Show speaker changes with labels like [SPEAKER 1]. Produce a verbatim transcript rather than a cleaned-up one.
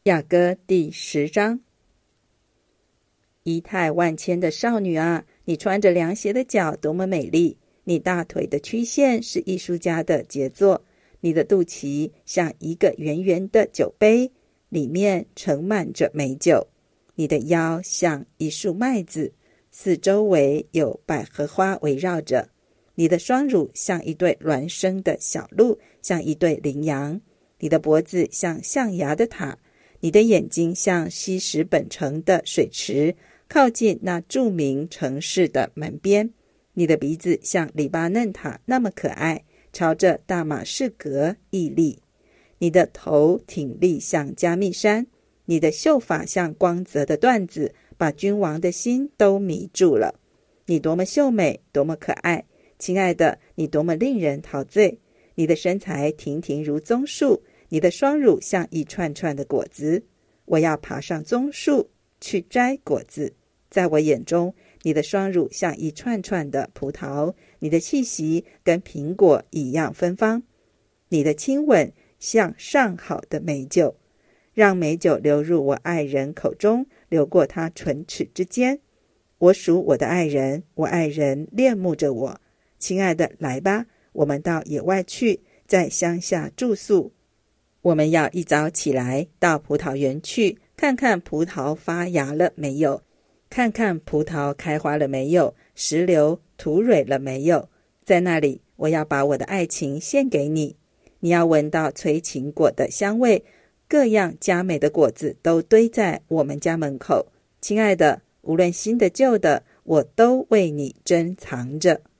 [SPEAKER 1] 雅歌第十章。仪态万千的少女啊，你穿着凉鞋的脚多么美丽！你大腿的曲线是艺术家的杰作，你的肚脐像一个圆圆的酒杯，里面盛满着美酒。你的腰像一束麦子，四周围有百合花围绕着。你的双乳像一对孪生的小鹿，像一对羚羊。你的脖子像象牙的塔，你的眼睛像西什本城的水池，靠近那著名城市的门边。你的鼻子像黎巴嫩塔那么可爱，朝着大马士革屹立。你的头挺立像加密山，你的秀发像光泽的缎子，把君王的心都迷住了。你多么秀美，多么可爱，亲爱的，你多么令人陶醉。你的身材亭亭如棕树，你的双乳像一串串的果子。我要爬上棕树去摘果子，在我眼中，你的双乳像一串串的葡萄，你的气息跟苹果一样芬芳。你的亲吻像上好的美酒，让美酒流入我爱人口中，流过他唇齿之间。我属我的爱人，我爱人恋慕着我。亲爱的，来吧，我们到野外去，在乡下住宿。我们要一早起来，到葡萄园去，看看葡萄发芽了没有，看看葡萄开花了没有，石榴吐蕊了没有。在那里，我要把我的爱情献给你。你要闻到催情果的香味，各样佳美的果子都堆在我们家门口。亲爱的，无论新的旧的，我都为你珍藏着。